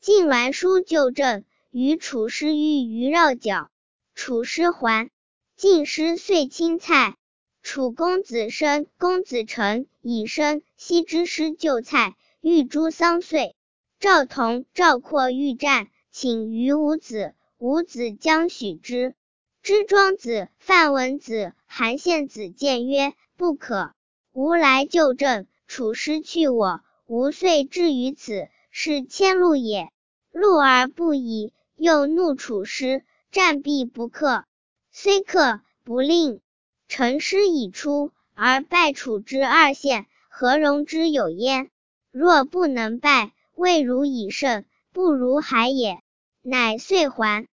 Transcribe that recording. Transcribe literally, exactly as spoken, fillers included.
晋栾书就政，与楚师欲于绕角。楚师还。晋师遂亲蔡。楚公子申、公子成以身西之师就蔡，欲诛桑遂。赵同、赵括欲战，请于伍子，伍子将许之。知庄子、范文子、韩献子谏曰：不可。吾来就政，楚师去我，吾遂至于此，是迁路也。路而不已，又怒楚师，战必不克。虽克，不令。臣师已出，而败楚之二县，何容之有焉？若不能败，未如以胜，不如海也。乃遂还。